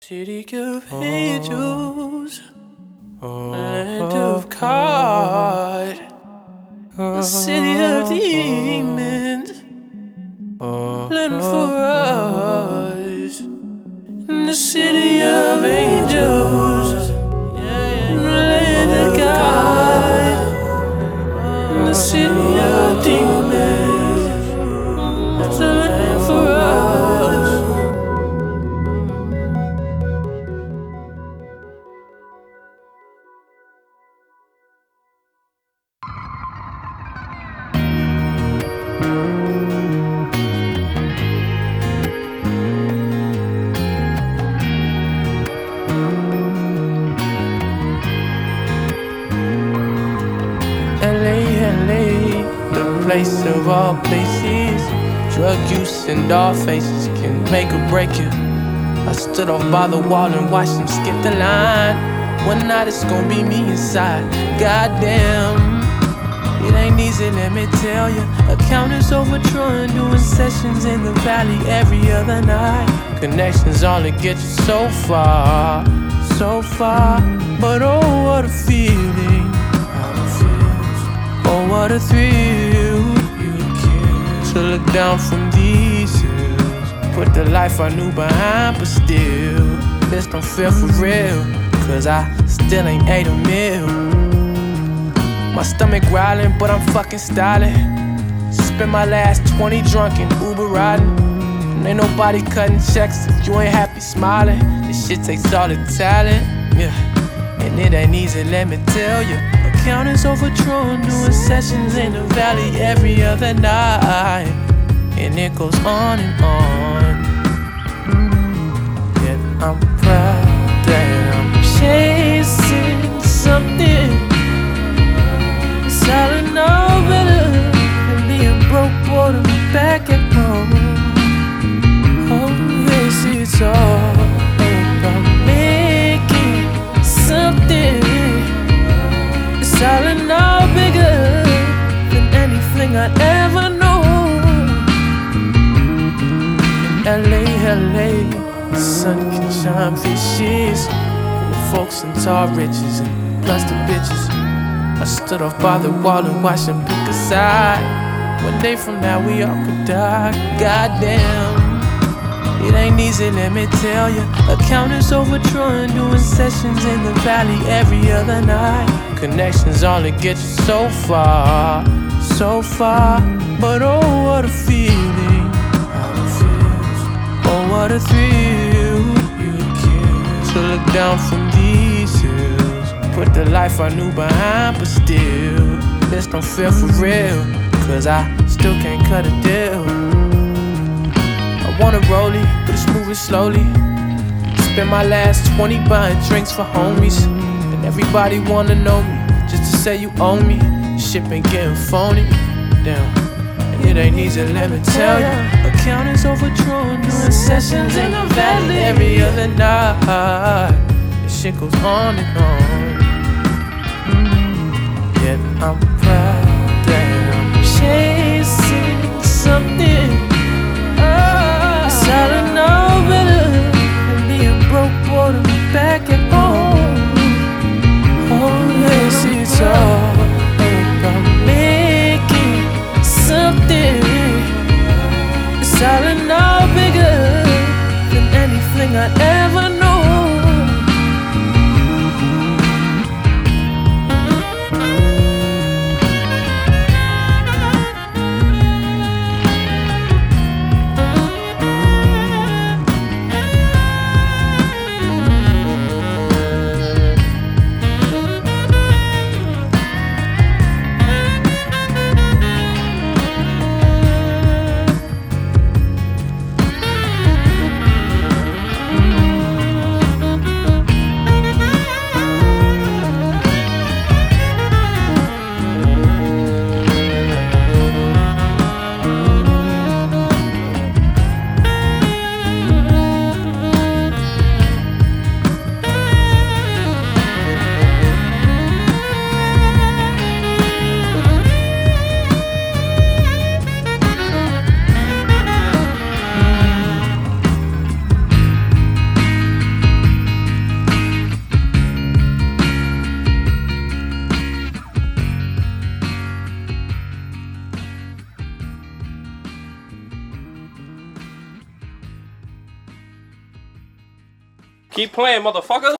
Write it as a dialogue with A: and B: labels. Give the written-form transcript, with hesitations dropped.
A: City of angels, land of God, the city of demons, land for us, the city of angels, land of God, the city of demons, that's a land for us. LA, the place of all places. Drug use and all faces can make or break you. I stood off by the wall and watched them skip the line. One night it's gonna be me inside. Goddamn, it ain't easy, let me tell you. Accountants overdrawn, doing sessions in the valley every other night. Connections only get you so far, so far. But oh, what a feeling. Oh, what a thrill to look down from these hills. Put the life I knew behind, but still, this don't feel for real, cause I still ain't ate a meal. My stomach growling, but I'm fucking styling. Spent my last 20 drunk in Uber riding. And ain't nobody cutting checks if you ain't happy smiling. This shit takes all the talent, yeah. And it ain't easy, let me tell you. Accountants overdrawn, doing sessions in the valley every other night. And it goes on and on. Yet I'm proud that I'm chasing something. It's all I know better than being broke, bored, and back at home. Oh, yes, it's all about making something. It's all I know bigger than anything I ever know. LA, the sun can shine fishes. And the folks in tall riches and plus the bitches. I stood off by the wall and watched them pick a side. One day from now we all could die. Goddamn, it ain't easy, let me tell you. Accountants overdrawn, doing sessions in the valley every other night. Connections only get you so far, so far. But oh, what a feeling. Oh, what a thrill to look down from these hills. Put the life I knew behind, but still, this don't feel for real, cause I still can't cut a deal. I want a rollie, but it's moving slowly. Spend my last 20 buying drinks for homies. And everybody wanna know me, just to say you owe me. Shit been getting phony, damn. And it ain't easy, let me tell you. Accountants overdrawn, doing sessions in the valley every other night. This shit goes on and on. Yet I'm proud that I'm chasing something. It's all I know better than being broke, bored, and back at home. Oh, yes, it's all about making something. It's all I know bigger than anything I ever know.
B: Keep playing, motherfucker.